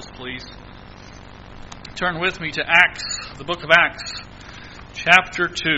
Bibles, please. Turn with me to Acts, the book of Acts, chapter 2.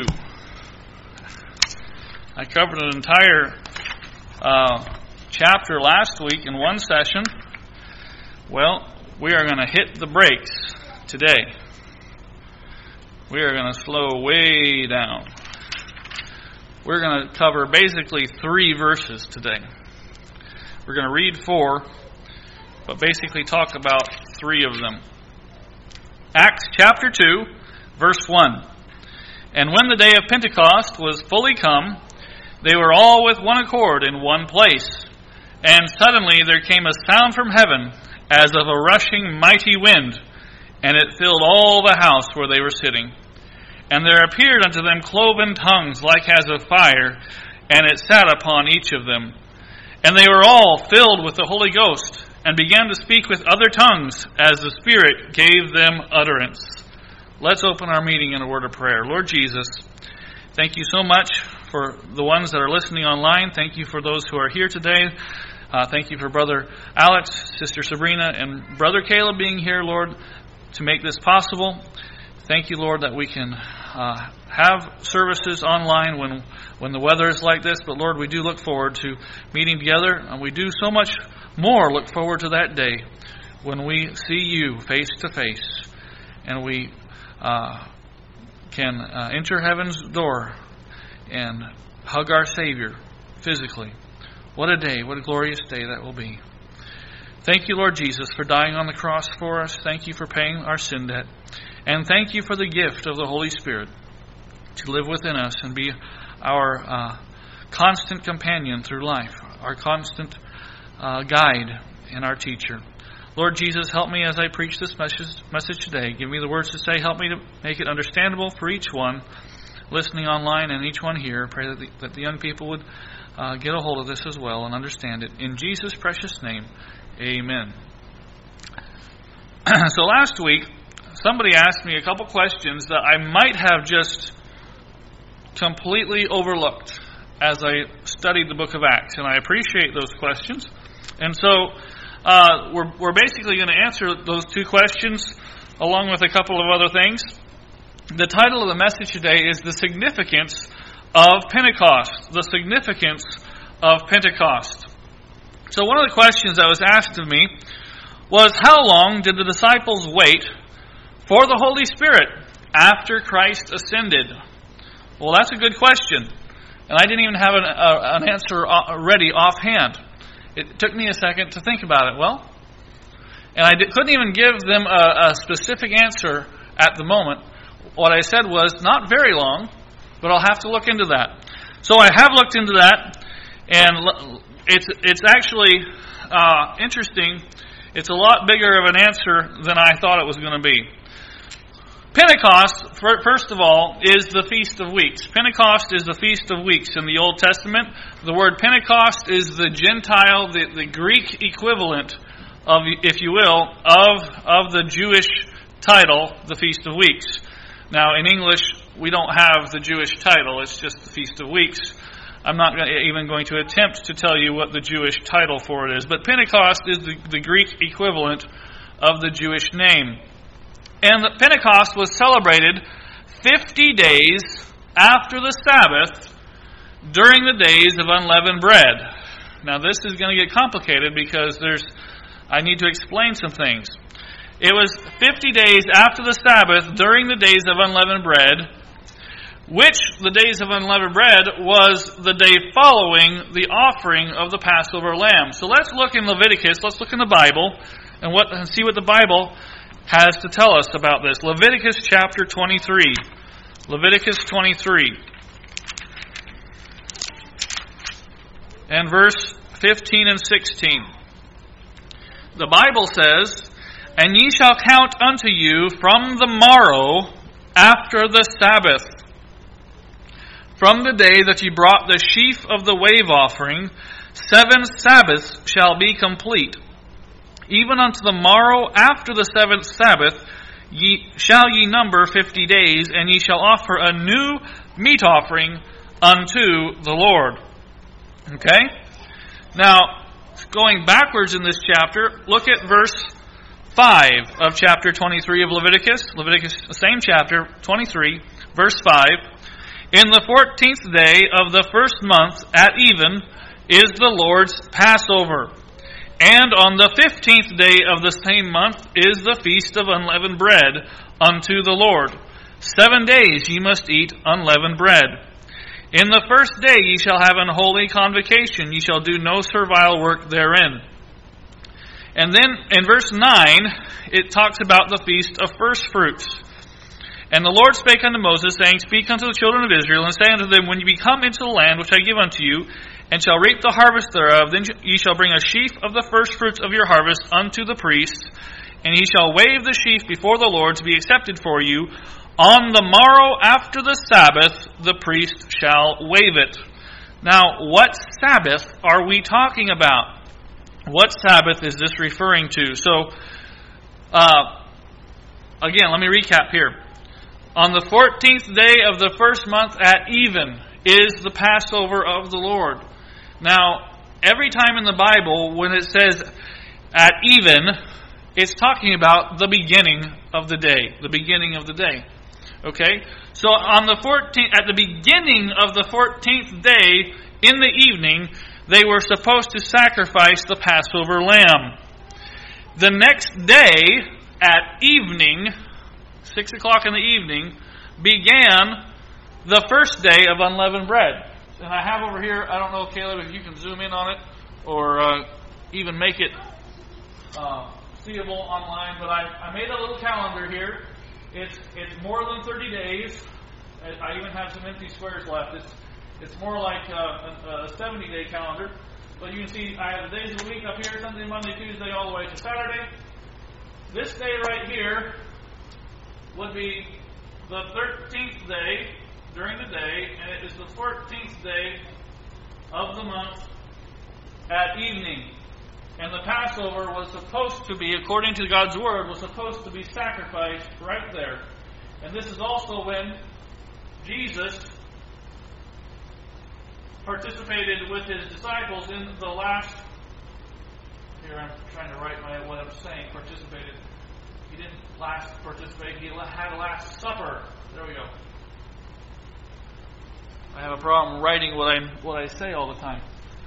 I covered an entire chapter last week in one session. Well, we are going to hit the brakes today. We are going to slow way down. We're going to cover basically 3 verses today. We're going to read 4, but basically talk about 3 of them. Acts chapter 2, verse 1. And when the day of Pentecost was fully come, they were all with one accord in one place. And suddenly there came a sound from heaven, as of a rushing mighty wind, and it filled all the house where they were sitting. And there appeared unto them cloven tongues like as of fire, and it sat upon each of them. And they were all filled with the Holy Ghost, and began to speak with other tongues, as the Spirit gave them utterance. Let's open our meeting in a word of prayer. Lord Jesus, thank you so much for the ones that are listening online. Thank you for those who are here today. Thank you for Brother Alex, Sister Sabrina, and Brother Caleb being here, Lord, to make this possible. Thank you, Lord, that we can have services online when the weather is like this. But, Lord, we do look forward to meeting together, and we do so much more look forward to that day when we see you face to face, and we can enter heaven's door and hug our Savior physically. What a day, what a glorious day that will be. Thank you, Lord Jesus, for dying on the cross for us. Thank you for paying our sin debt. And thank you for the gift of the Holy Spirit to live within us and be our constant companion through life, our constant guide and our teacher. Lord Jesus, help me as I preach this message today. Give me the words to say. Help me to make it understandable for each one listening online and each one here. Pray that the young people would get a hold of this as well and understand it. In Jesus' precious name, amen. So last week, somebody asked me a couple questions that I might have just completely overlooked as I studied the book of Acts, and I appreciate those questions. And so we're basically going to answer those 2 questions along with a couple of other things. The title of the message today is The Significance of Pentecost. The Significance of Pentecost. So one of the questions that was asked of me was, how long did the disciples wait for the Holy Spirit after Christ ascended? Well, that's a good question. And I didn't even have an answer ready offhand. It took me a second to think about it. Well, and I couldn't even give them a specific answer at the moment. What I said was, not very long, but I'll have to look into that. So I have looked into that, and it's actually interesting. It's a lot bigger of an answer than I thought it was going to be. Pentecost, first of all, is the Feast of Weeks. Pentecost is the Feast of Weeks in the Old Testament. The word Pentecost is the Gentile, the Greek equivalent of, if you will, of the Jewish title, the Feast of Weeks. Now, in English, we don't have the Jewish title. It's just the Feast of Weeks. I'm not even going to attempt to tell you what the Jewish title for it is. But Pentecost is the Greek equivalent of the Jewish name. And the Pentecost was celebrated 50 days after the Sabbath during the days of unleavened bread. Now this is going to get complicated because I need to explain some things. It was 50 days after the Sabbath during the days of unleavened bread, which the days of unleavened bread was the day following the offering of the Passover lamb. So let's look in Leviticus, let's look in the Bible and see what the Bible has to tell us about this. Leviticus chapter 23. Leviticus 23. And verse 15 and 16. The Bible says, And ye shall count unto you from the morrow after the Sabbath, from the day that ye brought the sheaf of the wave offering, 7 Sabbaths shall be complete. Even unto the morrow after the 7th Sabbath shall ye number 50 days, and ye shall offer a new meat offering unto the Lord. Okay? Now, going backwards in this chapter, look at verse 5 of chapter 23 of Leviticus. Leviticus, the same chapter, 23, verse 5. In the 14th day of the first month at even is the Lord's Passover. And on the 15th day of the same month is the feast of unleavened bread unto the Lord. 7 days ye must eat unleavened bread. In the first day ye shall have an holy convocation. Ye shall do no servile work therein. And then in verse 9, it talks about the feast of first fruits. And the Lord spake unto Moses, saying, Speak unto the children of Israel, and say unto them, When ye be come into the land which I give unto you, and shall reap the harvest thereof, then ye shall bring a sheaf of the first fruits of your harvest unto the priest, and he shall wave the sheaf before the Lord to be accepted for you. On the morrow after the Sabbath, the priest shall wave it. Now, what Sabbath are we talking about? What Sabbath is this referring to? So, again, let me recap here. On the 14th day of the first month at even is the Passover of the Lord. Now, every time in the Bible when it says at even, it's talking about the beginning of the day. The beginning of the day. Okay? So on the 14th, at the beginning of the 14th day, in the evening, they were supposed to sacrifice the Passover lamb. The next day, at evening, 6 o'clock in the evening, began the first day of unleavened bread. And I have over here, I don't know, Caleb, if you can zoom in on it, or even make it seeable online, but I made a little calendar here. It's more than 30 days. I even have some empty squares left. It's more like a 70-day calendar. But you can see I have the days of the week up here, Sunday, Monday, Tuesday, all the way to Saturday. This day right here would be the 13th day during the day, and it is the 14th day of the month at evening. And the Passover was supposed to be, according to God's Word, was supposed to be sacrificed right there. And this is also when Jesus participated with his disciples in the last... Here I'm trying to write what I'm saying, participated. He didn't last participate, he had a Last Supper. There we go. I have a problem writing what I say all the time.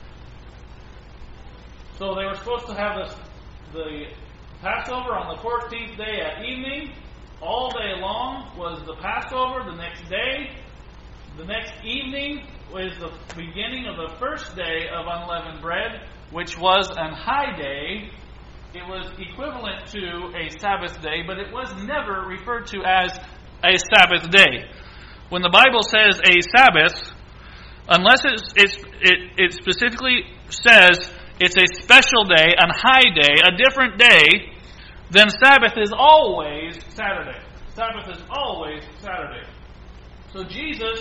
So they were supposed to have the Passover on the 14th day at evening. All day long was the Passover. The next day, the next evening, was the beginning of the first day of unleavened bread, which was an high day. It was equivalent to a Sabbath day, but it was never referred to as a Sabbath day. When the Bible says a Sabbath, unless it specifically says it's a special day, a high day, a different day, then Sabbath is always Saturday. Sabbath is always Saturday. So Jesus,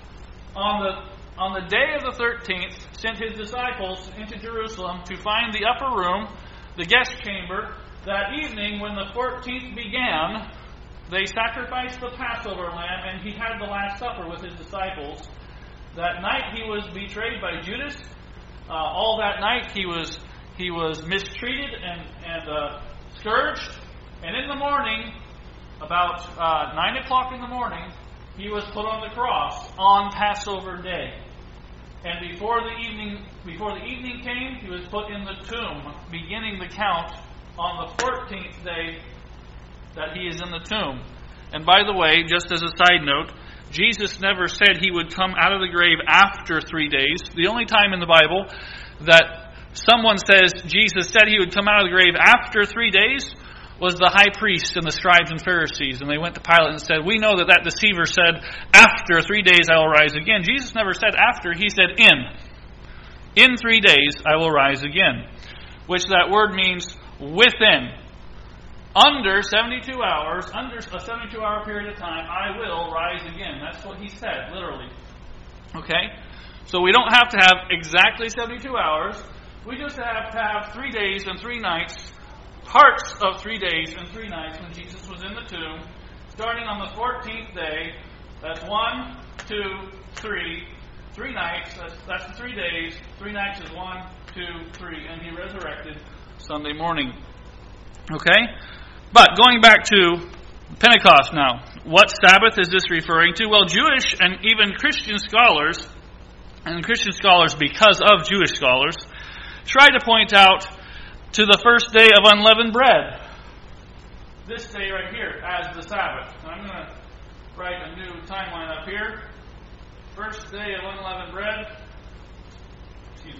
on the day of the 13th, sent his disciples into Jerusalem to find the upper room, the guest chamber. That evening, when the 14th began, they sacrificed the Passover lamb, and he had the Last Supper with his disciples. That night he was betrayed by Judas. All that night he was mistreated and scourged. And in the morning, about 9 o'clock in the morning, he was put on the cross on Passover day. And before the evening came, he was put in the tomb, beginning the count on the 14th day that he is in the tomb. And by the way, just as a side note, Jesus never said he would come out of the grave after 3 days. The only time in the Bible that someone says Jesus said he would come out of the grave after 3 days was the high priest and the scribes and Pharisees. And they went to Pilate and said, we know that deceiver said, after 3 days I will rise again. Jesus never said after, he said in. In 3 days I will rise again. Which that word means within. Under 72 hours, under a 72-hour period of time, I will rise again. That's what he said, literally. Okay? So we don't have to have exactly 72 hours. We just have to have 3 days and 3 nights, parts of 3 days and 3 nights when Jesus was in the tomb, starting on the 14th day. That's 1, 2, 3. 3 nights, that's the 3 days. 3 nights is 1, 2, 3. And he resurrected Sunday morning. Okay? But going back to Pentecost now. What Sabbath is this referring to? Well, Jewish and even Christian scholars, and Christian scholars because of Jewish scholars, try to point out to the first day of unleavened bread. This day right here as the Sabbath. So I'm going to write a new timeline up here. First day of unleavened bread. Excuse me.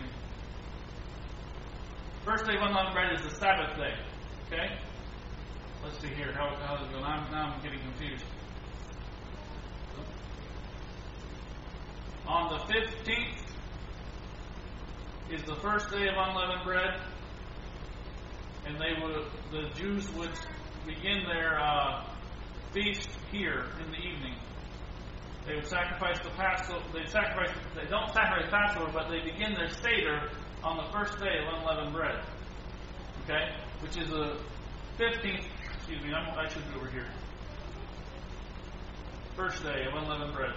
First day of unleavened bread is the Sabbath day. Okay? Let's see here. How does it go? Now I'm getting confused. On the 15th is the first day of unleavened bread. And the Jews would begin their feast here in the evening. They would sacrifice the Passover. They don't sacrifice Passover, but they begin their Seder on the first day of unleavened bread. Okay? Which is the 15th. Excuse me, I should be over here. First day of unleavened bread.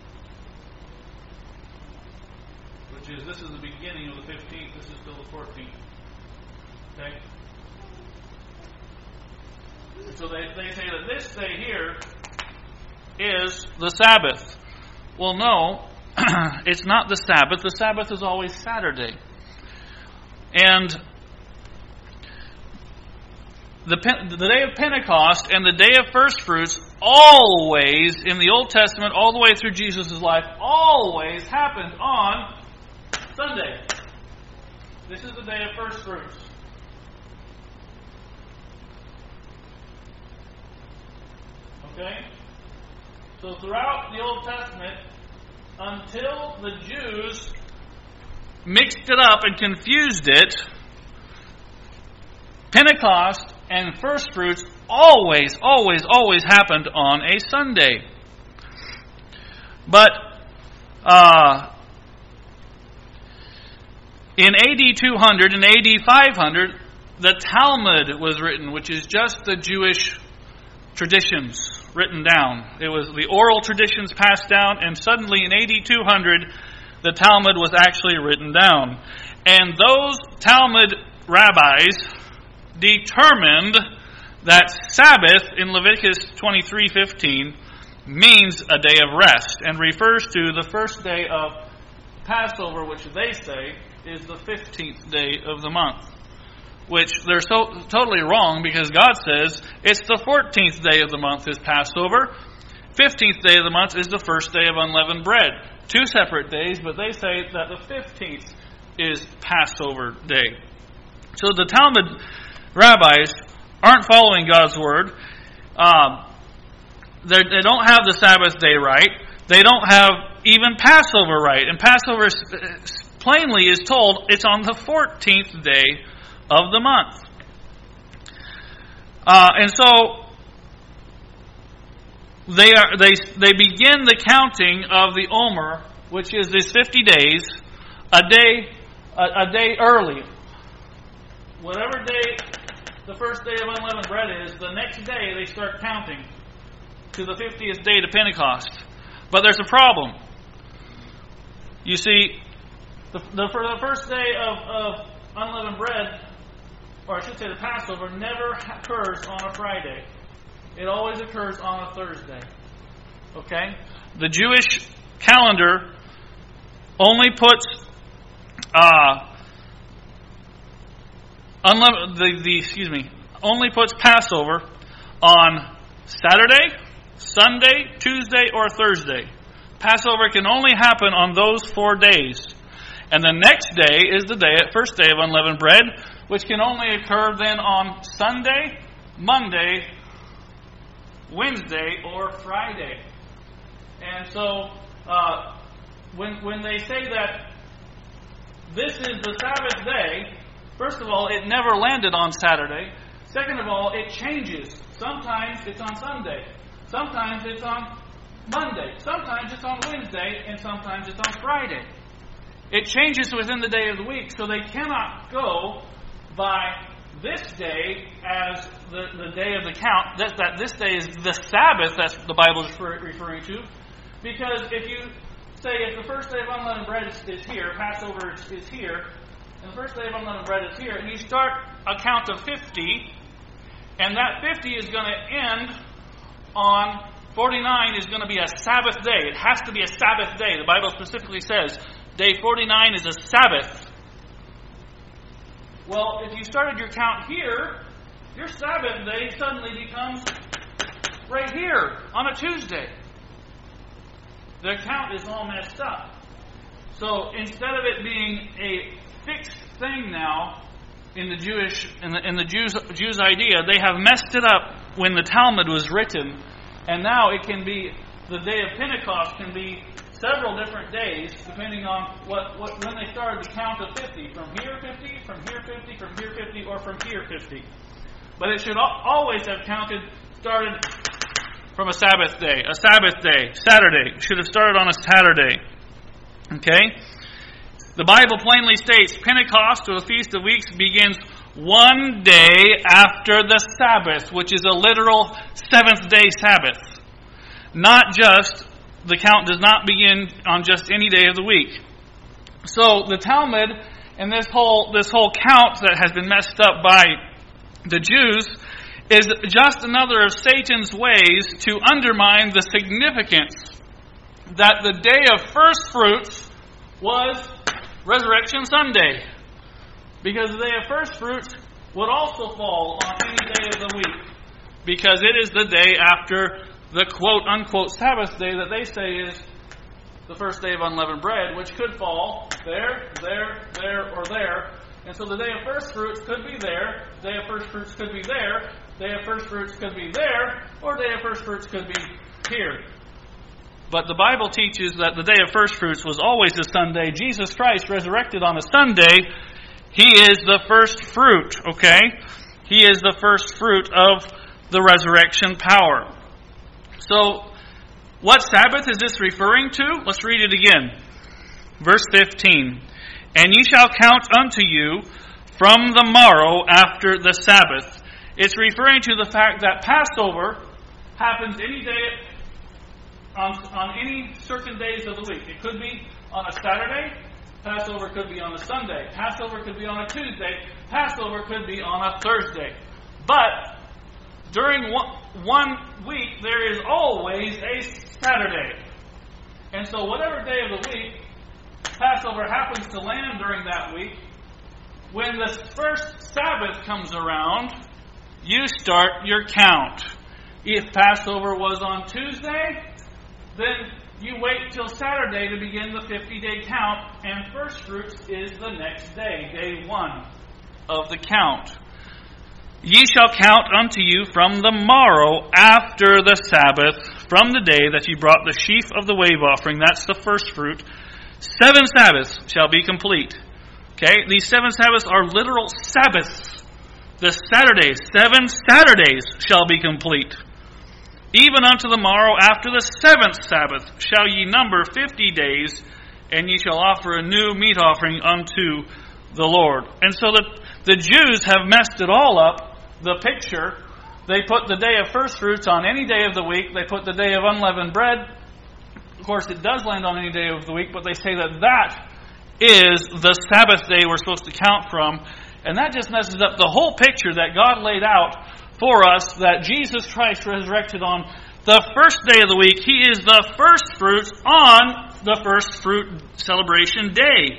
This is the beginning of the 15th. This is still the 14th. Okay? So they say that this day here is the Sabbath. Well, no, it's not the Sabbath. The Sabbath is always Saturday. And the day of Pentecost and the day of first fruits always, in the Old Testament, all the way through Jesus' life, always happened on Sunday. This is the day of first fruits. Okay? So throughout the Old Testament, until the Jews mixed it up and confused it, Pentecost and first fruits always happened on a Sunday. But in AD 200 and AD 500, the Talmud was written, which is just the Jewish traditions written down. It was the oral traditions passed down, and suddenly in AD 200, the Talmud was actually written down. And those Talmud rabbis determined that Sabbath in Leviticus 23:15 means a day of rest and refers to the first day of Passover, which they say is the 15th day of the month. Which they're so totally wrong, because God says it's the 14th day of the month is Passover. 15th day of the month is the first day of unleavened bread. Two separate days, but they say that the 15th is Passover day. So the Talmud rabbis aren't following God's word. They don't have the Sabbath day right. They don't have even Passover right. And Passover plainly is told it's on the 14th day of the month. And so they begin the counting of the Omer, which is this 50 days, a day early. Whatever day the first day of unleavened bread is, the next day they start counting to the 50th day to Pentecost. But there's a problem. You see, for the first day of unleavened bread, or I should say the Passover, never occurs on a Friday. It always occurs on a Thursday. Okay? The Jewish calendar only puts only puts Passover on Saturday, Sunday, Tuesday, or Thursday. Passover can only happen on those 4 days. And the next day is the first day of unleavened bread, which can only occur then on Sunday, Monday, Wednesday, or Friday. And so, when they say that this is the Sabbath day, first of all, it never landed on Saturday. Second of all, it changes. Sometimes it's on Sunday. Sometimes it's on Monday. Sometimes it's on Wednesday. And sometimes it's on Friday. It changes within the day of the week, so they cannot go by this day as the day of the count, that this day is the Sabbath that the Bible is referring to. Because if you say, if the first day of unleavened bread is here, Passover is here, and the first day of unleavened bread is here, and you start a count of 50, And that 50 is going to end on 49 is going to be a Sabbath day. It has to be a Sabbath day. The Bible specifically says day 49 is a Sabbath. Well, if you started your count here, your Sabbath day suddenly becomes right here on a Tuesday. The count is all messed up. So instead of it being a fixed thing now in the Jews' idea, they have messed it up when the Talmud was written, and now it can be the day of Pentecost can be several different days depending on when they started the count of 50. From here 50, from here 50, from here 50, or from here 50. But it should always have started from a Sabbath day. A Sabbath day, Saturday. Should have started on a Saturday. Okay? The Bible plainly states Pentecost, or the Feast of Weeks, begins one day after the Sabbath, which is a literal seventh-day Sabbath. Not just, the count does not begin on just any day of the week. So the Talmud and this whole count that has been messed up by the Jews is just another of Satan's ways to undermine the significance that the day of first fruits was Resurrection Sunday. Because the day of first fruits would also fall on any day of the week. Because it is the day after the quote-unquote Sabbath day that they say is the first day of unleavened bread, which could fall there, or there. And so the day of first fruits could be there, day of first fruits could be there, day of first fruits could be there, or day of first fruits could be here. But the Bible teaches that the day of first fruits was always a Sunday. Jesus Christ resurrected on a Sunday. He is the first fruit, okay? He is the first fruit of the resurrection power. So, what Sabbath is this referring to? Let's read it again. Verse 15. And ye shall count unto you from the morrow after the Sabbath. It's referring to the fact that Passover happens any day on any certain days of the week. It could be on a Saturday. Passover could be on a Sunday. Passover could be on a Tuesday. Passover could be on a Thursday. But during one week, there is always a Saturday. And so whatever day of the week Passover happens to land during that week, when the first Sabbath comes around, you start your count. If Passover was on Tuesday, then you wait till Saturday to begin the 50-day count, and first fruits is the next day, day 1 of the count. Ye shall count unto you from the morrow after the Sabbath, from the day that ye brought the sheaf of the wave offering, that's the first fruit. 7 Sabbaths shall be complete. Okay, these 7 Sabbaths are literal Sabbaths. The Saturdays, 7 Saturdays shall be complete. Even unto the morrow after the 7th Sabbath shall ye number 50 days, and ye shall offer a new meat offering unto the Lord. And so the Jews have messed it all up, the picture. They put the day of first fruits on any day of the week. They put the day of unleavened bread. Of course, it does land on any day of the week, but they say that is the Sabbath day we're supposed to count from. And that just messes up the whole picture that God laid out for us, that Jesus Christ resurrected on the first day of the week. He is the first fruits on the first fruit celebration day.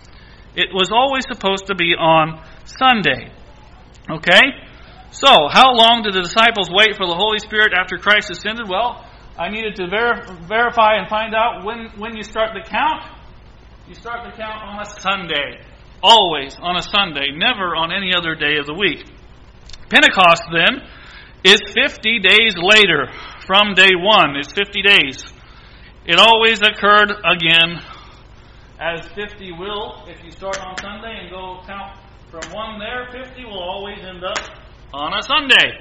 It was always supposed to be on Sunday. Okay? So, how long did the disciples wait for the Holy Spirit after Christ ascended? Well, I needed to verify and find out when you start the count. You start the count on a Sunday. Always on a Sunday, never on any other day of the week. Pentecost, then, is 50 days later from day 1. It's 50 days. It always occurred again, as 50 will, if you start on Sunday and go count from 1 there, 50 will always end up on a Sunday.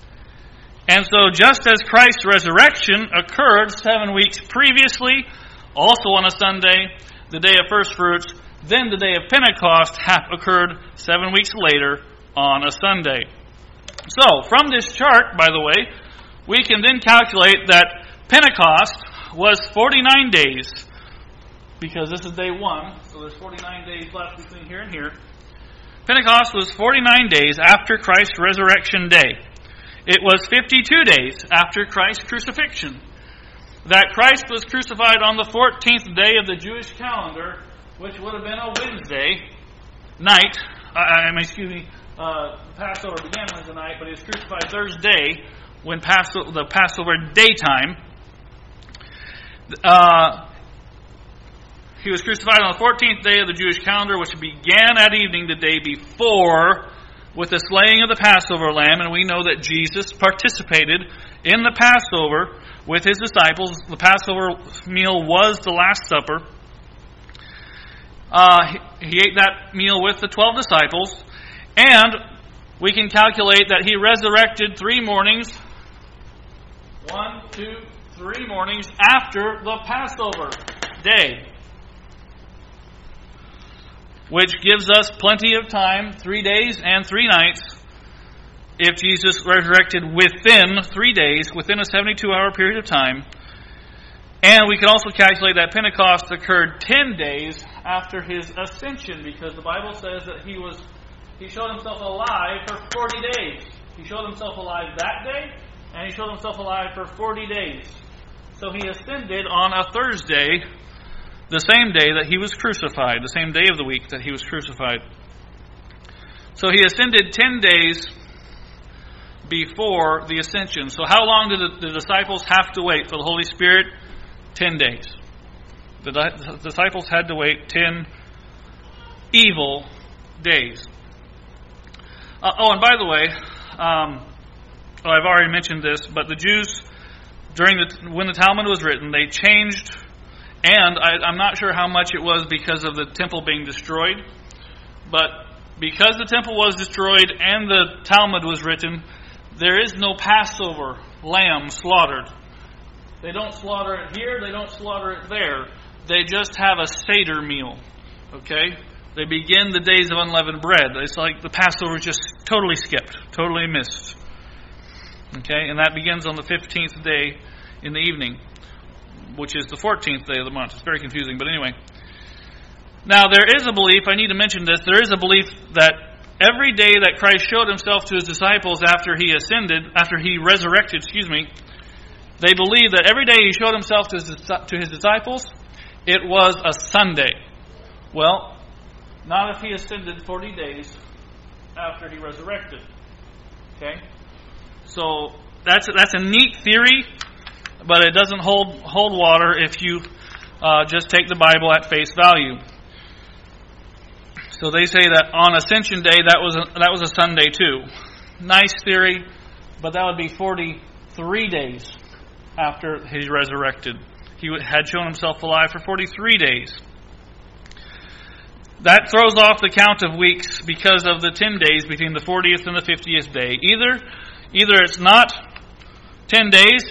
And so just as Christ's resurrection occurred 7 weeks previously, also on a Sunday, the day of first fruits, then the day of Pentecost occurred 7 weeks later on a Sunday. So, from this chart, by the way, we can then calculate that Pentecost was 49 days, because this is day 1, so there's 49 days left between here and here. Pentecost was 49 days after Christ's resurrection day. It was 52 days after Christ's crucifixion that Christ was crucified on the 14th day of the Jewish calendar, which would have been a Wednesday night. Passover began Wednesday night, but he was crucified Thursday when the Passover daytime. He was crucified on the 14th day of the Jewish calendar, which began at evening the day before with the slaying of the Passover lamb. And we know that Jesus participated in the Passover with his disciples. The Passover meal was the Last Supper. He ate that meal with the 12 disciples. And we can calculate that he resurrected 3 mornings. 1, 2, 3 mornings after the Passover day, which gives us plenty of time, 3 days and 3 nights, if Jesus resurrected within 3 days, within a 72-hour period of time. And we can also calculate that Pentecost occurred 10 days after his ascension, because the Bible says that he showed himself alive for 40 days. He showed himself alive that day, and he showed himself alive for 40 days. So he ascended on a Thursday, the same day that he was crucified, the same day of the week that he was crucified. So he ascended 10 days before the ascension. So how long did the disciples have to wait for the Holy Spirit? 10 days. The disciples had to wait 10 evil days. And by the way, I've already mentioned this, but the Jews, when the Talmud was written, they changed. And I'm not sure how much it was because of the temple being destroyed. But because the temple was destroyed and the Talmud was written, there is no Passover lamb slaughtered. They don't slaughter it here, they don't slaughter it there. They just have a Seder meal. Okay? They begin the days of unleavened bread. It's like the Passover is just totally skipped, totally missed. Okay? And that begins on the 15th day in the evening, which is the 14th day of the month. It's very confusing, but anyway. Now, there is a belief, I need to mention this, there is a belief that every day that Christ showed himself to his disciples after he resurrected, they believe that every day he showed himself to his disciples, it was a Sunday. Well, not if he ascended 40 days after he resurrected. Okay? So, that's a neat theory, but it doesn't hold water if you just take the Bible at face value. So they say that on Ascension Day that was a Sunday too. Nice theory, but that would be 43 days after he resurrected. He had shown himself alive for 43 days. That throws off the count of weeks because of the 10 days between the 40th and the 50th day. Either it's not 10 days,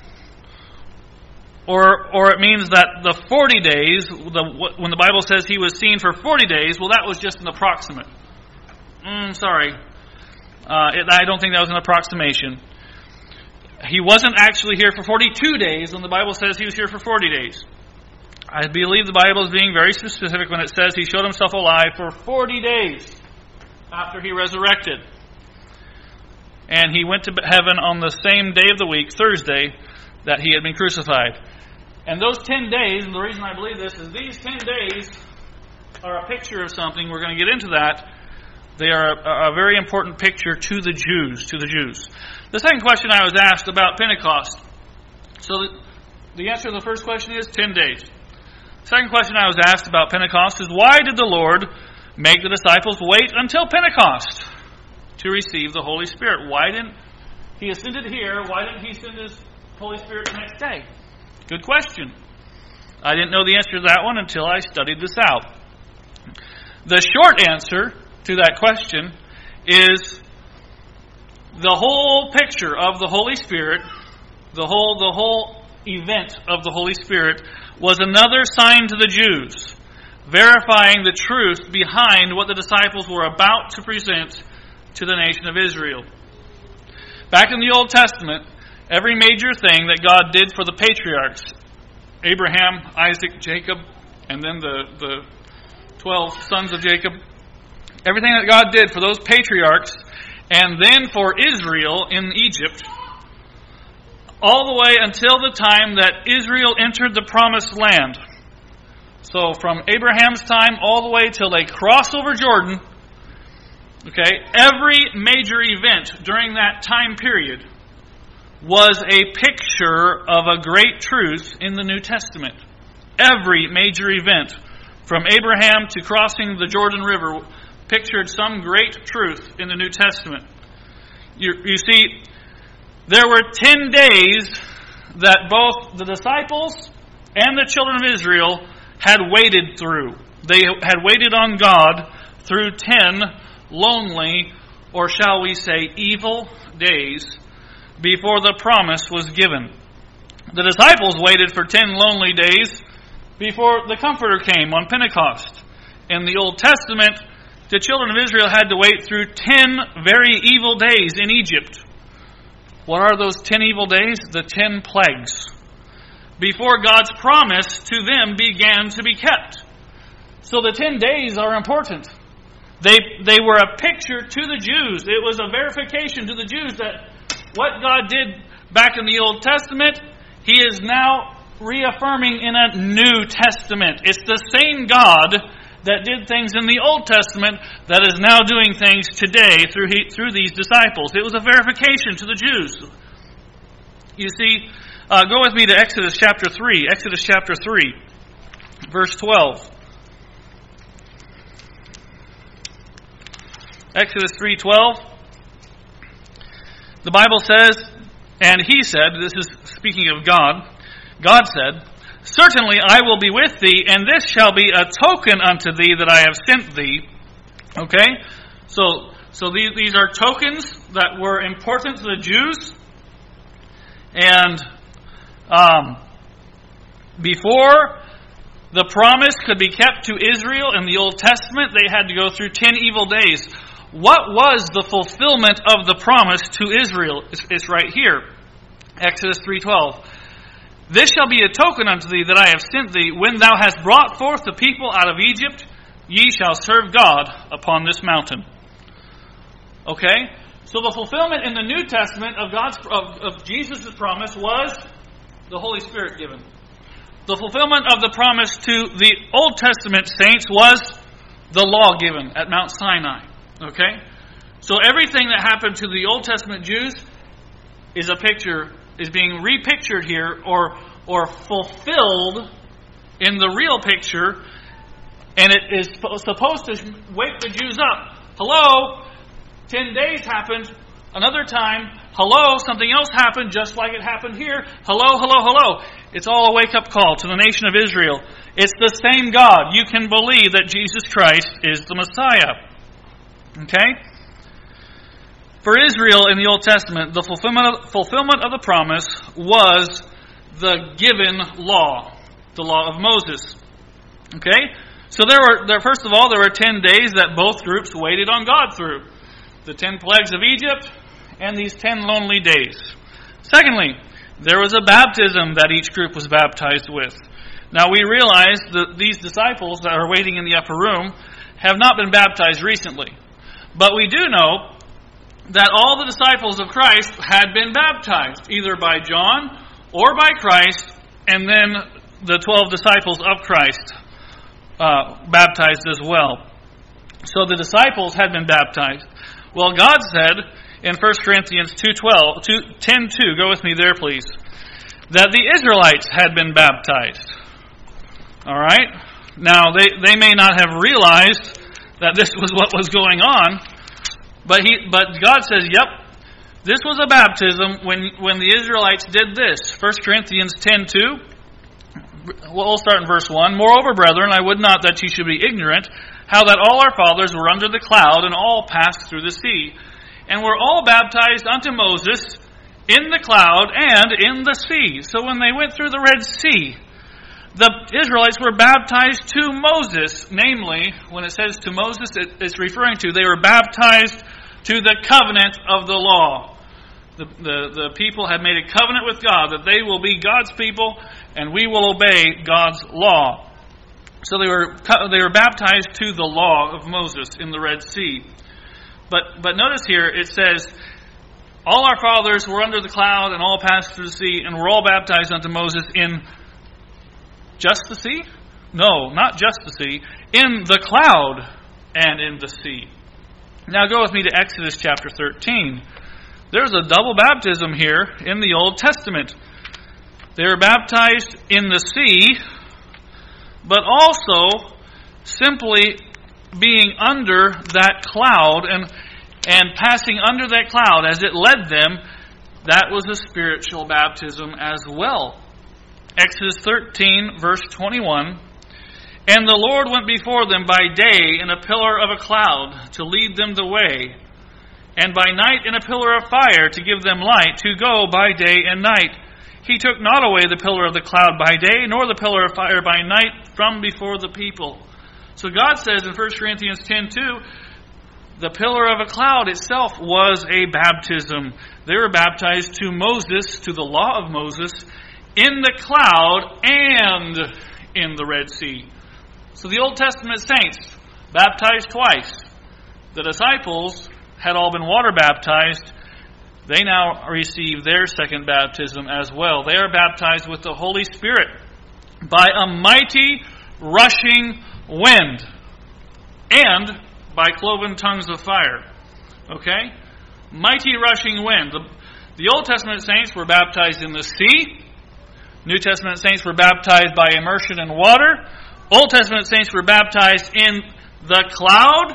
or it means that the 40 days, when the Bible says he was seen for 40 days, well, that was just an approximate. Sorry. I don't think that was an approximation. He wasn't actually here for 42 days when the Bible says he was here for 40 days. I believe the Bible is being very specific when it says he showed himself alive for 40 days after he resurrected. And he went to heaven on the same day of the week, Thursday, that he had been crucified. And those 10 days, and the reason I believe this is these 10 days are a picture of something. We're going to get into that. They are a very important picture to the Jews. The second question I was asked about Pentecost. So the answer to the first question is 10 days. The second question I was asked about Pentecost is, why did the Lord make the disciples wait until Pentecost to receive the Holy Spirit? Why didn't he ascended here? Why didn't he send his Holy Spirit the next day? Good question. I didn't know the answer to that one until I studied this out. The short answer to that question is the whole picture of the Holy Spirit, the whole event of the Holy Spirit was another sign to the Jews, verifying the truth behind what the disciples were about to present to the nation of Israel. Back in the Old Testament, every major thing that God did for the patriarchs, Abraham, Isaac, Jacob, and then the 12 sons of Jacob, everything that God did for those patriarchs and then for Israel in Egypt, all the way until the time that Israel entered the promised land. So from Abraham's time all the way till they cross over Jordan, okay, every major event during that time period was a picture of a great truth in the New Testament. Every major event, from Abraham to crossing the Jordan River, pictured some great truth in the New Testament. You see, there were 10 days that both the disciples and the children of Israel had waited through. They had waited on God through 10 lonely, or shall we say, evil days before the promise was given. The disciples waited for 10 lonely days before the Comforter came on Pentecost. In the Old Testament, the children of Israel had to wait through 10 very evil days in Egypt. What are those 10 evil days? The 10 plagues. Before God's promise to them began to be kept. So the 10 days are important. They were a picture to the Jews. It was a verification to the Jews that what God did back in the Old Testament, He is now reaffirming in a New Testament. It's the same God that did things in the Old Testament that is now doing things today through these disciples. It was a verification to the Jews. You see, go with me to Exodus chapter 3. Exodus chapter 3, verse 12. Exodus 3:12. The Bible says, and He said, this is speaking of God, God said, "Certainly I will be with thee, and this shall be a token unto thee that I have sent thee." Okay? So these are tokens that were important to the Jews. And before the promise could be kept to Israel in the Old Testament, they had to go through 10 evil days. What was the fulfillment of the promise to Israel? It's right here. Exodus 3:12. "This shall be a token unto thee that I have sent thee. When thou hast brought forth the people out of Egypt, ye shall serve God upon this mountain." Okay? So the fulfillment in the New Testament of Jesus' promise was the Holy Spirit given. The fulfillment of the promise to the Old Testament saints was the law given at Mount Sinai. Okay? So everything that happened to the Old Testament Jews is being repictured here or fulfilled in the real picture, and it is supposed to wake the Jews up. Hello, 10 days happened. Another time, hello, something else happened just like it happened here. Hello, hello, hello. It's all a wake-up call to the nation of Israel. It's the same God. You can believe that Jesus Christ is the Messiah. Okay? For Israel in the Old Testament, the fulfillment of the promise was the given law, the law of Moses. Okay? So first of all, there were 10 days that both groups waited on God through. The 10 plagues of Egypt and these 10 lonely days. Secondly, there was a baptism that each group was baptized with. Now we realize that these disciples that are waiting in the upper room have not been baptized recently. But we do know that all the disciples of Christ had been baptized, either by John or by Christ, and then the 12 disciples of Christ baptized as well. So the disciples had been baptized. Well, God said in 1 Corinthians 10:2, go with me there please, that the Israelites had been baptized. All right? Now, they may not have realized that this was what was going on, but God says, yep, this was a baptism when the Israelites did this. 1 Corinthians 10:2, we'll start in verse 1. "Moreover, brethren, I would not that ye should be ignorant, how that all our fathers were under the cloud, and all passed through the sea, and were all baptized unto Moses in the cloud and in the sea." So when they went through the Red Sea, the Israelites were baptized to Moses. Namely, when it says to Moses, it's referring to they were baptized to the covenant of the law. The people had made a covenant with God that they will be God's people and we will obey God's law. So they were baptized to the law of Moses in the Red Sea. But notice here it says, all our fathers were under the cloud and all passed through the sea, and were all baptized unto Moses in just the sea? No, not just the sea. In the cloud and in the sea. Now go with me to Exodus chapter 13. There's a double baptism here in the Old Testament. They were baptized in the sea, but also simply being under that cloud and passing under that cloud as it led them. That was a spiritual baptism as well. Exodus 13, verse 21. And the Lord went before them by day in a pillar of a cloud to lead them the way, and by night in a pillar of fire to give them light to go by day and night. He took not away the pillar of the cloud by day, nor the pillar of fire by night from before the people. So God says in 1 Corinthians 10:2, the pillar of a cloud itself was a baptism. They were baptized to Moses, to the law of Moses, in the cloud and in the Red Sea. So the Old Testament saints, baptized twice. The disciples had all been water baptized. They now receive their second baptism as well. They are baptized with the Holy Spirit by a mighty rushing wind and by cloven tongues of fire. Okay? Mighty rushing wind. The Old Testament saints were baptized in the sea. New Testament saints were baptized by immersion in water. Old Testament saints were baptized in the cloud.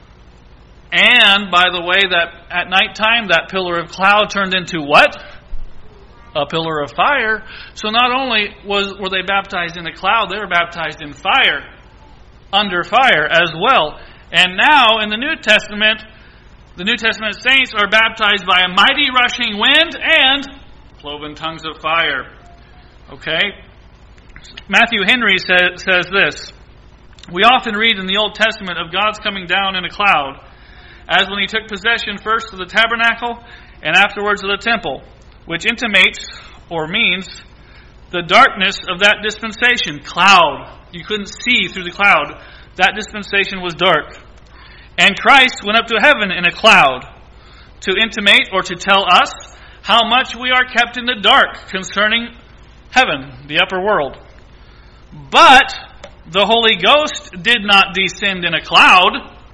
And, by the way, that at nighttime, that pillar of cloud turned into what? A pillar of fire. So not only were they baptized in the cloud, they were baptized in fire. Under fire as well. And now, in the New Testament saints are baptized by a mighty rushing wind and cloven tongues of fire. Okay? Matthew Henry says this. We often read in the Old Testament of God's coming down in a cloud, as when he took possession first of the tabernacle and afterwards of the temple, which intimates or means the darkness of that dispensation. Cloud. You couldn't see through the cloud. That dispensation was dark. And Christ went up to heaven in a cloud to intimate or to tell us how much we are kept in the dark concerning heaven, the upper world. But the Holy Ghost did not descend in a cloud.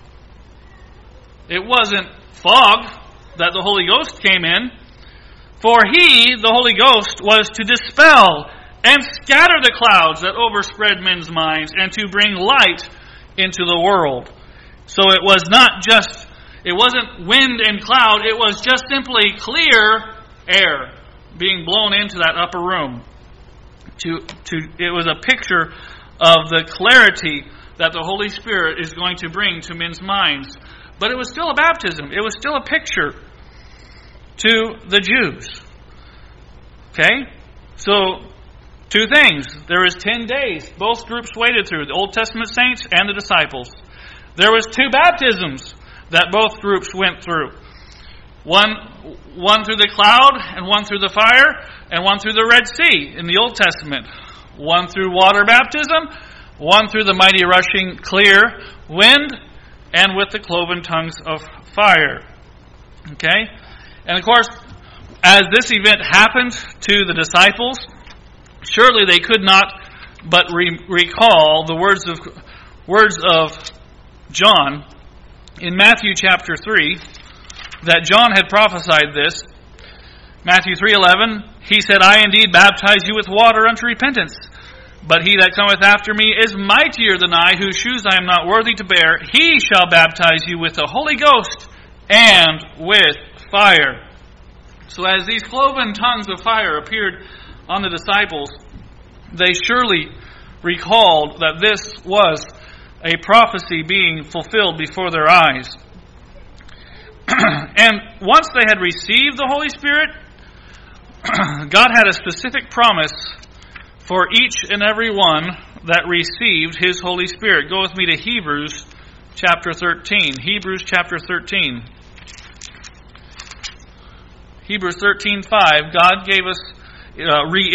It wasn't fog that the Holy Ghost came in. For he, the Holy Ghost, was to dispel and scatter the clouds that overspread men's minds and to bring light into the world. So it wasn't wind and cloud, it was just simply clear air being blown into that upper room. It was a picture of the clarity that the Holy Spirit is going to bring to men's minds. But it was still a baptism. It was still a picture to the Jews. Okay? So, two things. There was 10 days. Both groups waited through, the Old Testament saints and the disciples. There was 2 baptisms that both groups went through. One through the cloud, and one through the fire, and one through the Red Sea in the Old Testament. One through water baptism, one through the mighty rushing clear wind, and with the cloven tongues of fire. Okay? And of course, as this event happened to the disciples, surely they could not but recall the words of John in Matthew chapter 3, that John had prophesied this. Matthew 3:11, he said, I indeed baptize you with water unto repentance, but he that cometh after me is mightier than I, whose shoes I am not worthy to bear. He shall baptize you with the Holy Ghost and with fire. So as these cloven tongues of fire appeared on the disciples, they surely recalled that this was a prophecy being fulfilled before their eyes. And once they had received the Holy Spirit, God had a specific promise for each and every one that received His Holy Spirit. Go with me to Hebrews chapter 13. Hebrews chapter 13. Hebrews 13:5. God gave us,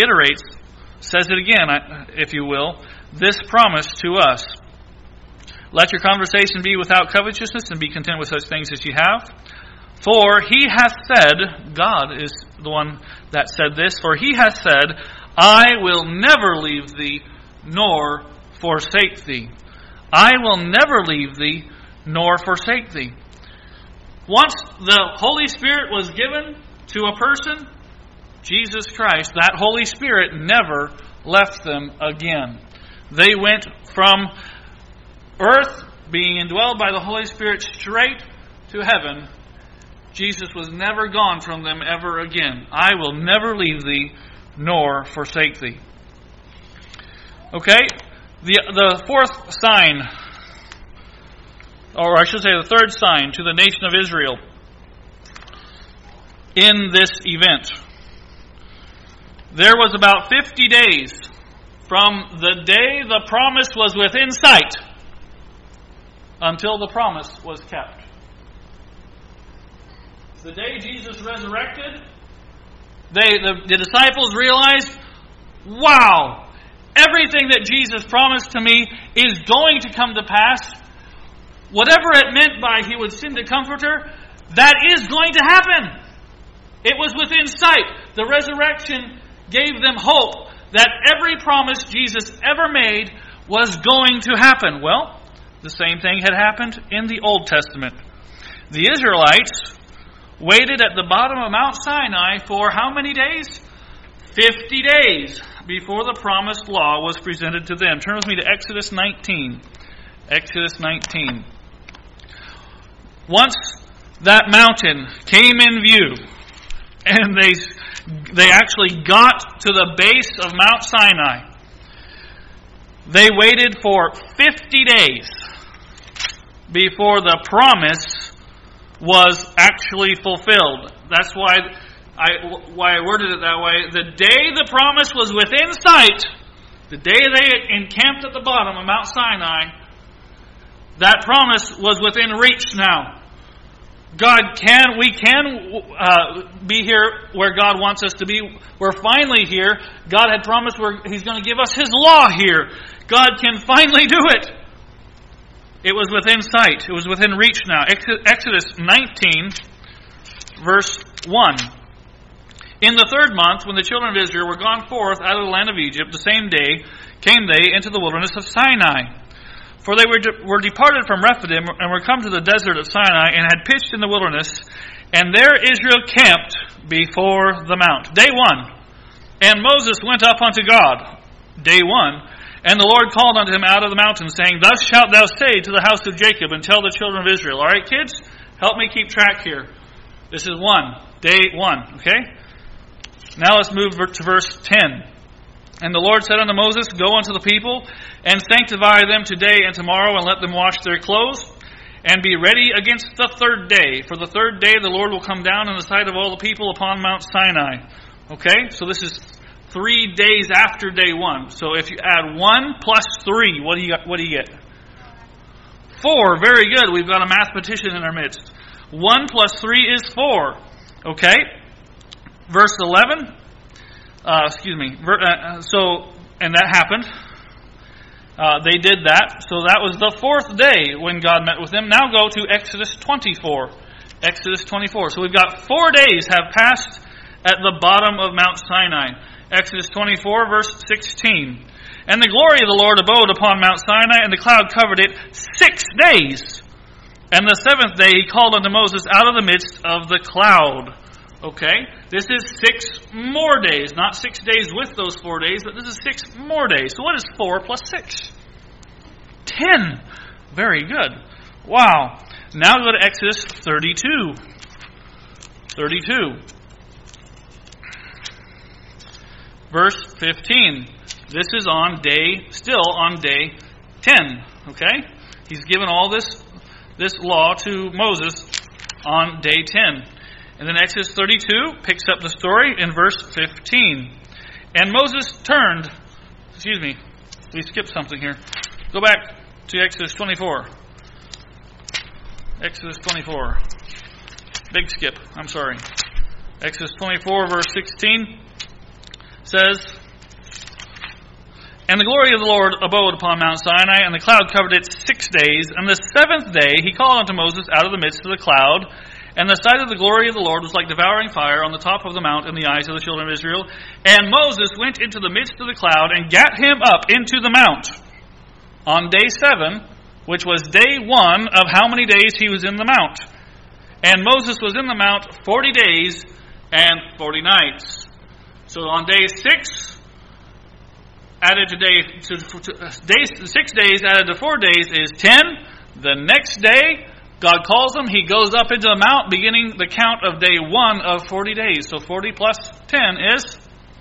reiterates, says it again, if you will, this promise to us. Let your conversation be without covetousness, and be content with such things as you have. For he hath said," God is the one that said this, "for he hath said, I will never leave thee, nor forsake thee." I will never leave thee, nor forsake thee. Once the Holy Spirit was given to a person, Jesus Christ, that Holy Spirit never left them again. They went from earth, being indwelled by the Holy Spirit, straight to heaven. Jesus was never gone from them ever again. "I will never leave thee, nor forsake thee." Okay? The fourth sign, or I should say the third sign to the nation of Israel in this event. There was about 50 days from the day the promise was within sight until the promise was kept. The day Jesus resurrected, the disciples realized, wow, everything that Jesus promised to me is going to come to pass. Whatever it meant by He would send a comforter, that is going to happen. It was within sight. The resurrection gave them hope that every promise Jesus ever made was going to happen. Well, the same thing had happened in the Old Testament. The Israelites waited at the bottom of Mount Sinai for how many days? 50 days before the promised law was presented to them. Turn with me to Exodus 19. Exodus 19. Once that mountain came in view, and they actually got to the base of Mount Sinai, they waited for 50 days before the promise was actually fulfilled. That's why I worded it that way. The day the promise was within sight, the day they encamped at the bottom of Mount Sinai, that promise was within reach now. We can be here where God wants us to be. We're finally here. God had promised He's going to give us His law here. God can finally do it. It was within sight. It was within reach now. Exodus 19, verse 1. In the 3rd month, when the children of Israel were gone forth out of the land of Egypt, the same day came they into the wilderness of Sinai. For they were departed from Rephidim and were come to the desert of Sinai and had pitched in the wilderness. And there Israel camped before the mount. Day 1. And Moses went up unto God. Day 1. And the Lord called unto him out of the mountain, saying, Thus shalt thou say to the house of Jacob, and tell the children of Israel. All right, kids? Help me keep track here. This is 1. Day 1. Okay? Now let's move to verse 10. And the Lord said unto Moses, Go unto the people, and sanctify them today and tomorrow, and let them wash their clothes, and be ready against the 3rd day. For the 3rd day the Lord will come down in the sight of all the people upon Mount Sinai. Okay? So this is 3 days after day 1. So if you add 1 plus 3, what do you get? 4. Very good. We've got a mathematician in our midst. 1 plus 3 is 4. Okay? Verse 11. And that happened. They did that. So that was the 4th day when God met with them. Now go to Exodus 24. Exodus 24. So we've got 4 days have passed at the bottom of Mount Sinai. Exodus 24, verse 16. And the glory of the Lord abode upon Mount Sinai, and the cloud covered it 6 days. And the 7th day He called unto Moses out of the midst of the cloud. Okay? This is 6 more days. Not 6 days with those 4 days, but this is 6 more days. So what is 4 plus 6? 10. Very good. Wow. Now go to Exodus 32. 32. Verse 15. This is still on day 10. Okay? He's given all this law to Moses on day 10. And then Exodus 32 picks up the story in verse 15. And Moses turned. We skipped something here. Go back to Exodus 24. Exodus 24. Big skip. I'm sorry. Exodus 24, verse 16 says, And the glory of the Lord abode upon Mount Sinai, and the cloud covered it 6 days. And the seventh day he called unto Moses out of the midst of the cloud. And the sight of the glory of the Lord was like devouring fire on the top of the mount in the eyes of the children of Israel. And Moses went into the midst of the cloud and gat him up into the mount on day 7, which was day 1 of how many days he was in the mount. And Moses was in the mount 40 days and 40 nights. So on day 6, added to day 6 days added to 4 days is 10. The next day, God calls him. He goes up into the mount, beginning the count of day 1 of 40 days. So 40 plus 10 is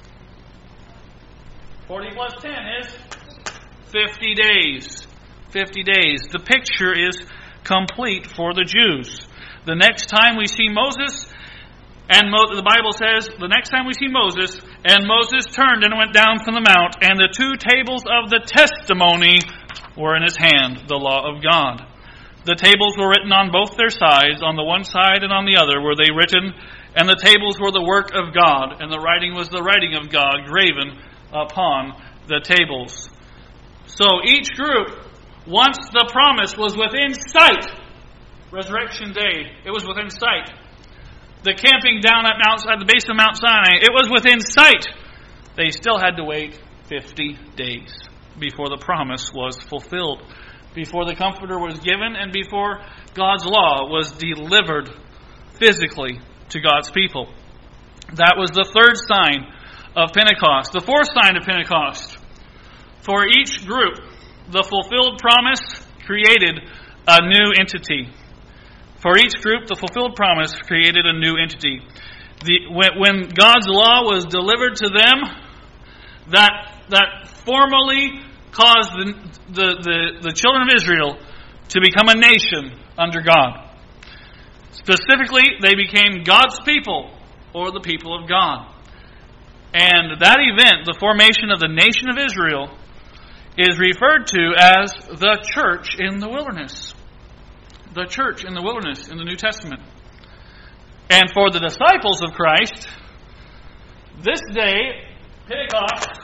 50 days. 50 days. The picture is complete for the Jews. The next time we see Moses, the Bible says, the next time we see Moses, and Moses turned and went down from the mount, and the 2 tables of the testimony were in his hand, the law of God. The tables were written on both their sides, on the one side and on the other were they written, and the tables were the work of God, and the writing was the writing of God graven upon the tables. So each group, once the promise was within sight, Resurrection Day, it was within sight. The camping down at the base of Mount Sinai, it was within sight. They still had to wait 50 days before the promise was fulfilled, before the Comforter was given, and before God's law was delivered physically to God's people. That was the third sign of Pentecost. The fourth sign of Pentecost. For each group, the fulfilled promise created a new entity. For each group, the fulfilled promise created a new entity. When God's law was delivered to them, that formally caused the children of Israel to become a nation under God. Specifically, they became God's people, or the people of God. And that event, the formation of the nation of Israel, is referred to as the church in the wilderness. The church in the wilderness in the New Testament. And for the disciples of Christ, this day, Pentecost,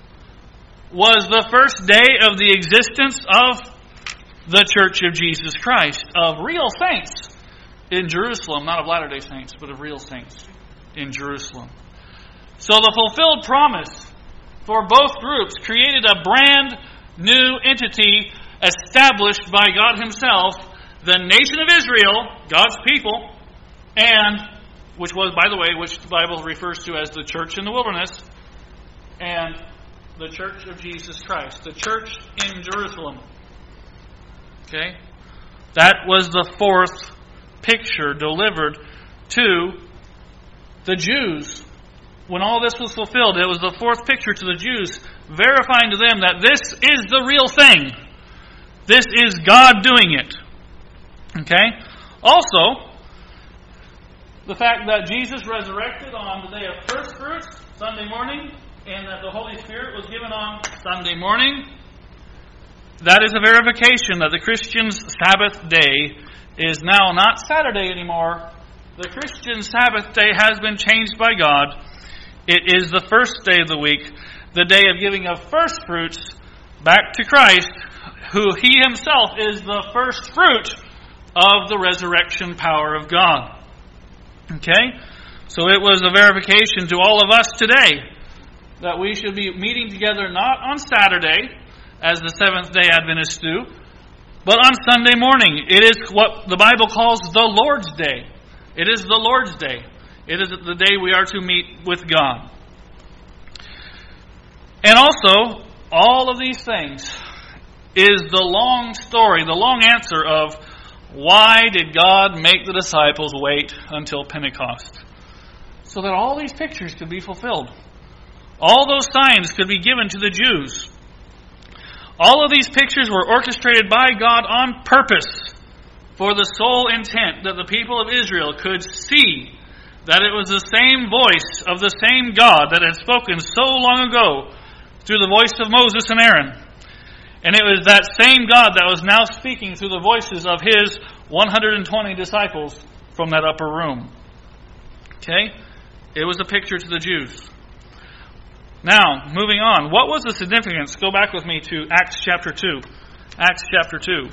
was the first day of the existence of the Church of Jesus Christ, of real saints in Jerusalem, not of Latter-day Saints, but of real saints in Jerusalem. So the fulfilled promise for both groups created a brand new entity established by God Himself, the nation of Israel, God's people, and which was, by the way, which the Bible refers to as the church in the wilderness, and the church of Jesus Christ, the church in Jerusalem. Okay? That was the fourth picture delivered to the Jews. When all this was fulfilled, it was the fourth picture to the Jews, verifying to them that this is the real thing. This is God doing it. Okay? Also, the fact that Jesus resurrected on the day of first fruits, Sunday morning, and that the Holy Spirit was given on Sunday morning, that is a verification that the Christian's Sabbath day is now not Saturday anymore. The Christian Sabbath day has been changed by God. It is the first day of the week, the day of giving of first fruits back to Christ, who He Himself is the first fruit of the resurrection power of God. Okay? So it was a verification to all of us today that we should be meeting together not on Saturday, as the Seventh-day Adventists do, but on Sunday morning. It is what the Bible calls the Lord's Day. It is the Lord's Day. It is the day we are to meet with God. And also, all of these things is the long story, the long answer of why did God make the disciples wait until Pentecost? So that all these pictures could be fulfilled. All those signs could be given to the Jews. All of these pictures were orchestrated by God on purpose for the sole intent that the people of Israel could see that it was the same voice of the same God that had spoken so long ago through the voice of Moses and Aaron. And it was that same God that was now speaking through the voices of His 120 disciples from that upper room. Okay? It was a picture to the Jews. Now, moving on. What was the significance? Go back with me to Acts chapter 2. Acts chapter 2.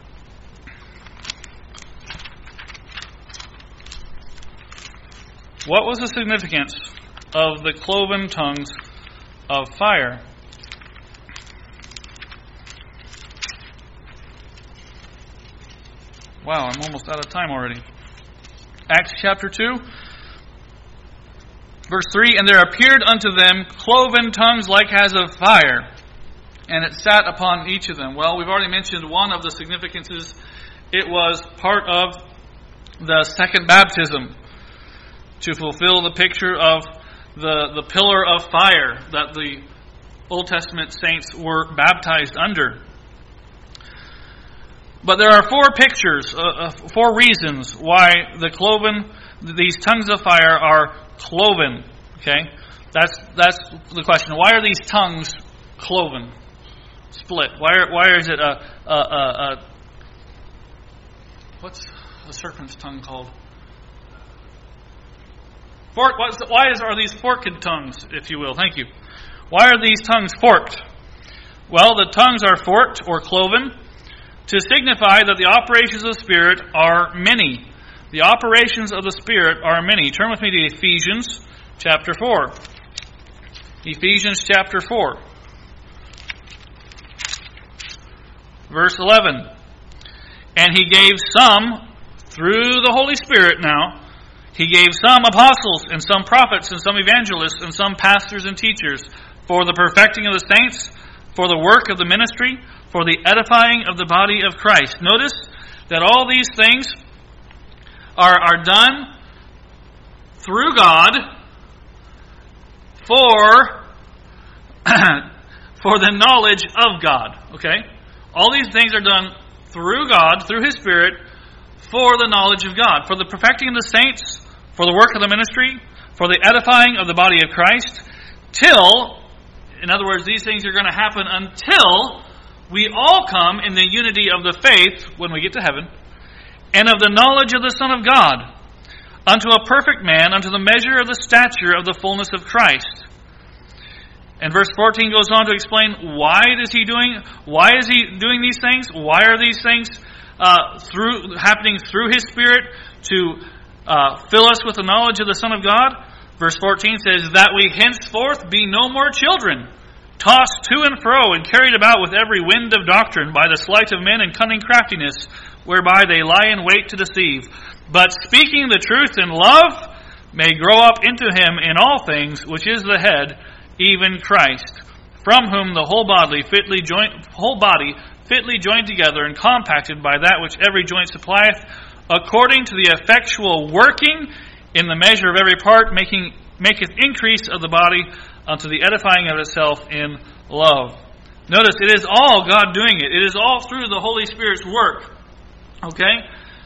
What was the significance of the cloven tongues of fire? Wow, I'm almost out of time already. Acts chapter 2, verse 3, And there appeared unto them cloven tongues like as of fire, and it sat upon each of them. Well, we've already mentioned one of the significances. It was part of the second baptism, to fulfill the picture of the pillar of fire that the Old Testament saints were baptized under. But there are four pictures, four reasons why these tongues of fire are cloven. Okay, that's the question. Why are these tongues cloven, split? Why is it what's a serpent's tongue called? Why are these forked tongues, if you will? Thank you. Why are these tongues forked? Well, the tongues are forked or cloven to signify that the operations of the Spirit are many. The operations of the Spirit are many. Turn with me to Ephesians chapter 4. Ephesians chapter 4. Verse 11. And He gave some, through the Holy Spirit now, He gave some apostles, and some prophets, and some evangelists, and some pastors and teachers, for the perfecting of the saints, for the work of the ministry, for the edifying of the body of Christ. Notice that all these things are done through God for the knowledge of God. Okay? All these things are done through God, through His Spirit, for the knowledge of God, for the perfecting of the saints, for the work of the ministry, for the edifying of the body of Christ, till, in other words, these things are going to happen until we all come in the unity of the faith, when we get to heaven, and of the knowledge of the Son of God, unto a perfect man, unto the measure of the stature of the fullness of Christ. And verse 14 goes on to explain why is he doing these things? Why are these things happening through His Spirit to fill us with the knowledge of the Son of God? Verse 14 says, That we henceforth be no more children, tossed to and fro, and carried about with every wind of doctrine, by the sleight of men and cunning craftiness, whereby they lie in wait to deceive. But speaking the truth in love, may grow up into Him in all things, which is the head, even Christ, from whom the whole body fitly joined together and compacted by that which every joint supplieth, according to the effectual working in the measure of every part, maketh increase of the body unto the edifying of itself in love. Notice, it is all God doing it. It is all through the Holy Spirit's work. Okay?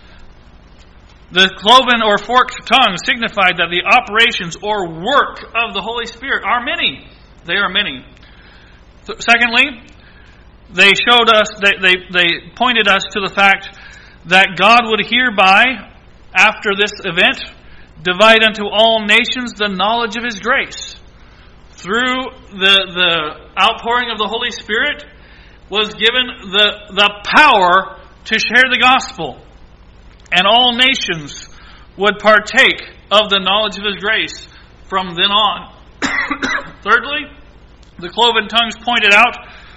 The cloven or forked tongue signified that the operations or work of the Holy Spirit are many. They are many. Secondly, they pointed us to the fact that God would hereby, after this event, divide unto all nations the knowledge of His grace. Through the outpouring of the Holy Spirit was given the power to share the gospel. And all nations would partake of the knowledge of His grace from then on. Thirdly, the cloven tongues pointed out,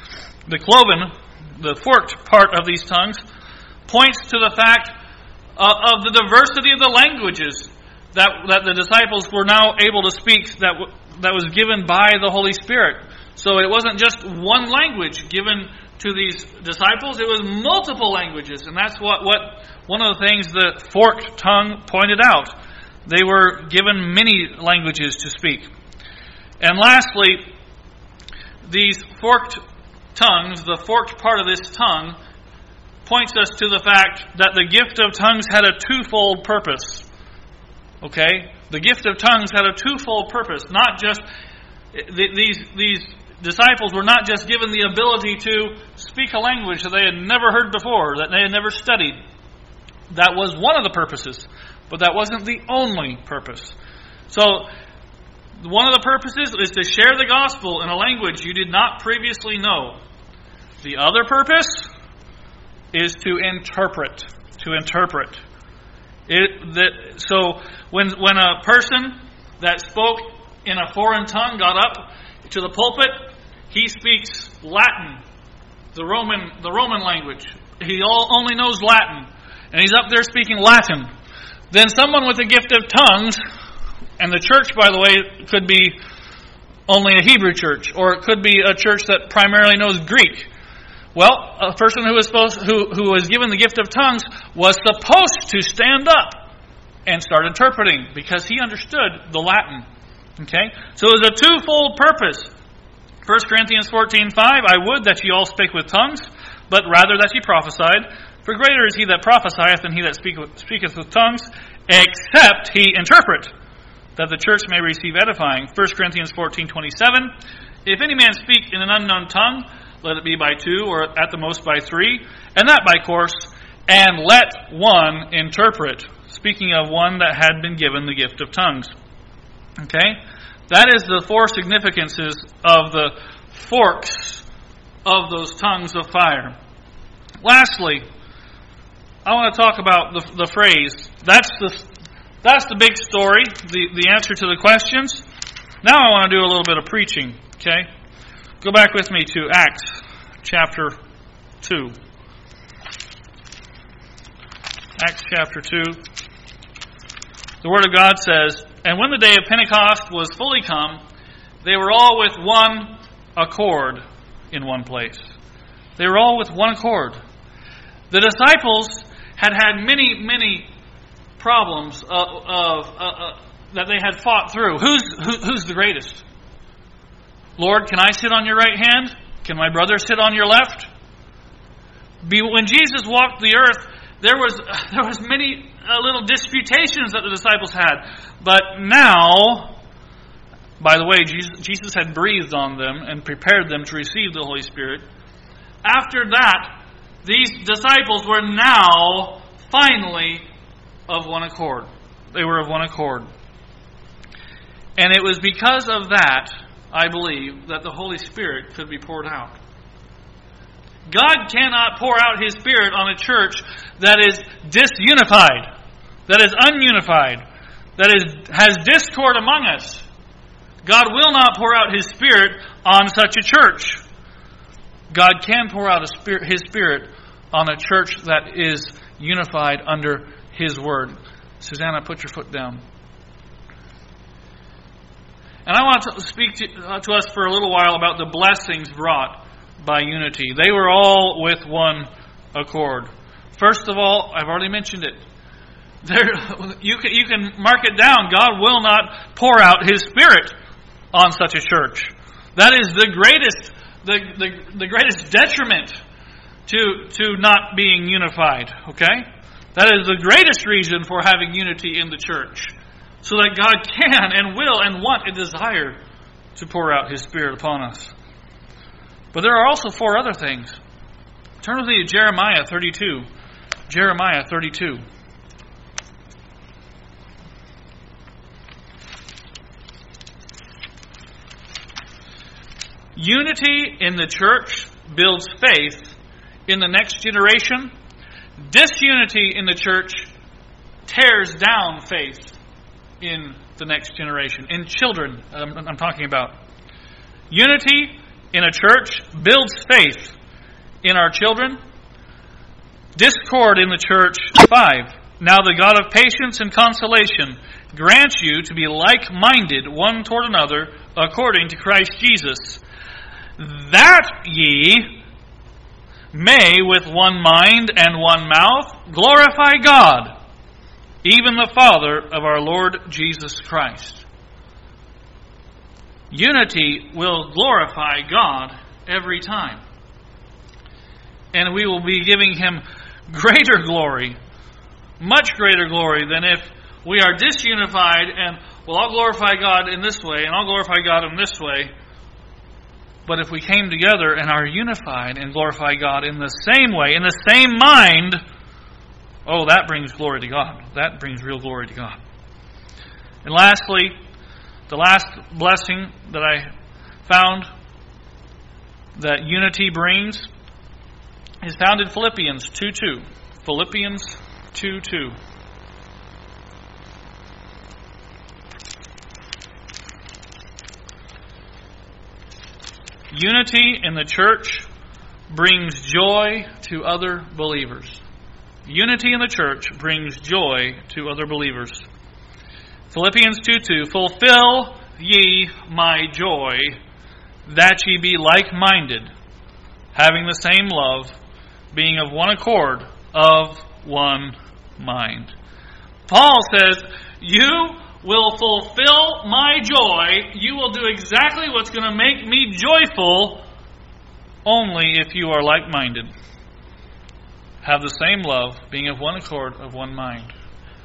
the forked part of these tongues, points to the fact of the diversity of the languages that the disciples were now able to speak that was given by the Holy Spirit. So it wasn't just one language given to these disciples, it was multiple languages. And that's what one of the things the forked tongue pointed out. They were given many languages to speak. And lastly, these forked tongues, the forked part of this tongue, points us to the fact that the gift of tongues had a twofold purpose. Okay? The gift of tongues had a twofold purpose. Not just these disciples were not just given the ability to speak a language that they had never heard before, that they had never studied. That was one of the purposes, but that wasn't the only purpose. So One of the purposes is to share the gospel in a language you did not previously know. The other purpose is to interpret. So when a person that spoke in a foreign tongue got up to the pulpit, he speaks Latin, the Roman language. He only knows Latin, and he's up there speaking Latin. Then someone with a gift of tongues, and the church, by the way, could be only a Hebrew church, or it could be a church that primarily knows Greek. Well, a person who was given the gift of tongues was supposed to stand up and start interpreting because he understood the Latin. Okay? So it was a twofold purpose. 1 Corinthians 14:5, I would that ye all spake with tongues, but rather that ye prophesied. For greater is he that prophesieth than he that speaketh with tongues, except he interpret, that the church may receive edifying. 1 Corinthians 14:27, if any man speak in an unknown tongue, let it be by two, or at the most by three, and that by course, and let one interpret. Speaking of one that had been given the gift of tongues. Okay? That is the four significances of the forks of those tongues of fire. Lastly, I want to talk about the phrase. That's the big story, the answer to the questions. Now I want to do a little bit of preaching. Okay? Go back with me to Acts chapter 2. Acts chapter 2. The Word of God says, and when the day of Pentecost was fully come, they were all with one accord in one place. They were all with one accord. The disciples had many problems that they had fought through. Who's the greatest? Lord, can I sit on your right hand? Can my brother sit on your left? When Jesus walked the earth, there was many little disputations that the disciples had. But now, by the way, Jesus had breathed on them and prepared them to receive the Holy Spirit. After that, these disciples were now finally of one accord. They were of one accord. And it was because of that, I believe, that the Holy Spirit could be poured out. God cannot pour out His Spirit on a church that is disunified, that is ununified, that has discord among us. God will not pour out His Spirit on such a church. God can pour out His Spirit on a church that is unified under His Word. Susanna, put your foot down. And I want to speak to us for a little while about the blessings brought by unity. They were all with one accord. First of all, I've already mentioned it. You can mark it down. God will not pour out His Spirit on such a church. That is the greatest detriment to not being unified. Okay? That is the greatest reason for having unity in the church. So that God can and will and want and desire to pour out His Spirit upon us. But there are also four other things. Turn with me to Jeremiah 32. Jeremiah 32. Unity in the church builds faith in the next generation. Disunity in the church tears down faith in the next generation. In children, I'm talking about. Unity in a church builds faith in our children. Discord in the church. 5. Now the God of patience and consolation grant you to be like-minded one toward another according to Christ Jesus, that ye may with one mind and one mouth glorify God, even the Father of our Lord Jesus Christ. Unity will glorify God every time. And we will be giving Him greater glory, much greater glory than if we are disunified and, well, I'll glorify God in this way and I'll glorify God in this way. But if we came together and are unified and glorify God in the same way, in the same mind, oh, that brings glory to God. That brings real glory to God. And lastly, The last blessing that I found that unity brings is found in Philippians 2:2. Philippians 2:2. Unity in the church brings joy to other believers. Unity in the church brings joy to other believers. Philippians 2:2, fulfill ye my joy, that ye be like-minded, having the same love, being of one accord, of one mind. Paul says, you will fulfill my joy. You will do exactly what's going to make me joyful only if you are like-minded. Have the same love, being of one accord, of one mind.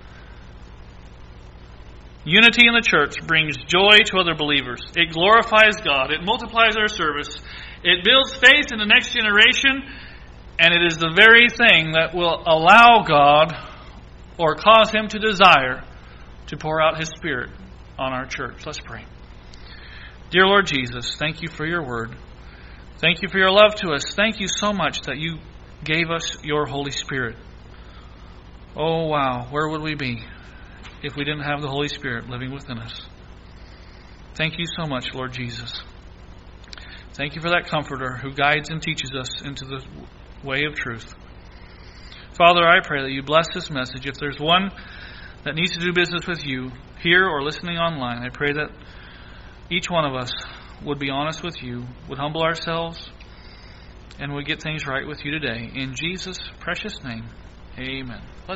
Unity in the church brings joy to other believers. It glorifies God. It multiplies our service. It builds faith in the next generation. And it is the very thing that will allow God or cause Him to desire to pour out His Spirit on our church. Let's pray. Dear Lord Jesus, thank you for your word. Thank you for your love to us. Thank you so much that you gave us your Holy Spirit. Oh, wow. Where would we be if we didn't have the Holy Spirit living within us? Thank you so much, Lord Jesus. Thank you for that Comforter who guides and teaches us into the way of truth. Father, I pray that you bless this message. If there's one that needs to do business with you, here or listening online, I pray that each one of us would be honest with you, would humble ourselves, and would get things right with you today. In Jesus' precious name, amen.